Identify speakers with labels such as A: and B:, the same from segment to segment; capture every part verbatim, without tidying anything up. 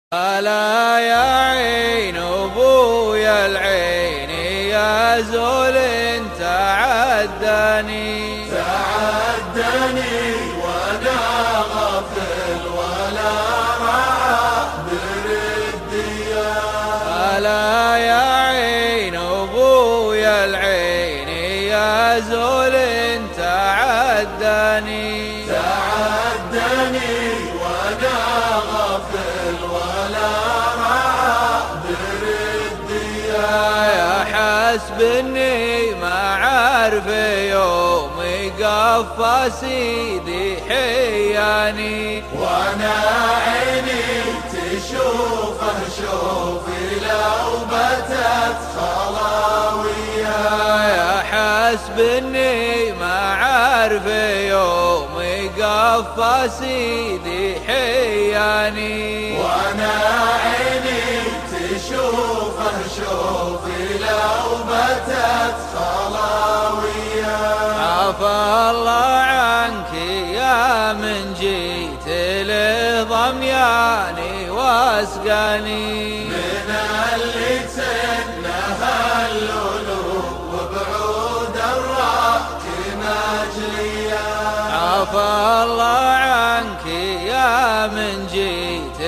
A: ألا يا عين أبويا العين يا زول انت عداني
B: تعداني وانا غافل ولا راعى برديا.
A: ألا يا عين أبويا العين يا زول انت عداني
B: تعداني وانا غافل ولا راعى برديا.
A: يا حسب اني ما عارف يومي قفى سيدي حياني
B: وانا عيني تشوفه شوفي لو بتت خلاوية.
A: يا حسب اني ما عارف يومي قفى سيدي حياني.
B: وانا عيني تشوفه شوفي لو بتت خلاوية.
A: عفا الله عنك يا من جيت لضمياني واسقاني
B: من اللي تنهى اللؤلؤ وبعود الراك مجليا.
A: عفا الله عنك يا من جيت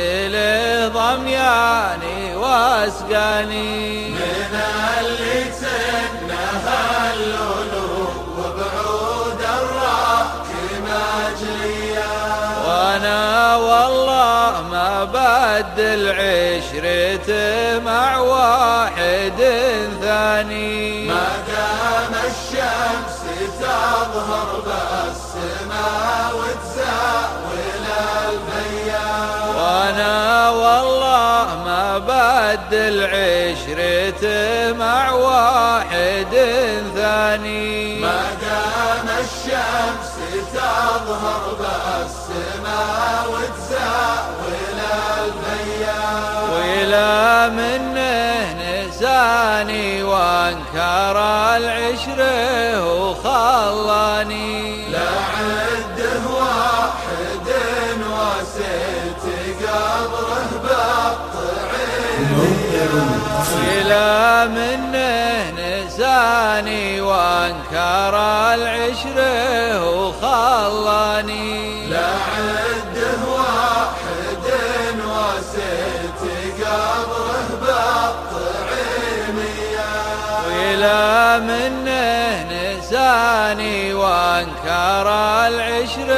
A: لضمياني واسقاني
B: من اللي تنهى اللؤلؤ وبعود الراك مجليا.
A: وانا والله ما بدل عشرته مع واحد ثاني.
B: ما دام الشمس تظهر بالسماء وتزاول البيان.
A: وانا والله ما بدل عشرته مع واحد ثاني.
B: ما دام الشمس تظهر بالسماء وتزاول البيان.
A: وإلى منه نساني وانكر العشره وخلاني.
B: لا عده واحد وسيت قبره بالطعين.
A: وإلى منه نساني وانكر العشره وخلاني.
B: لا عده واحد وسيت قبره بالطعيمية.
A: وإلى منه نساني وانكر العشره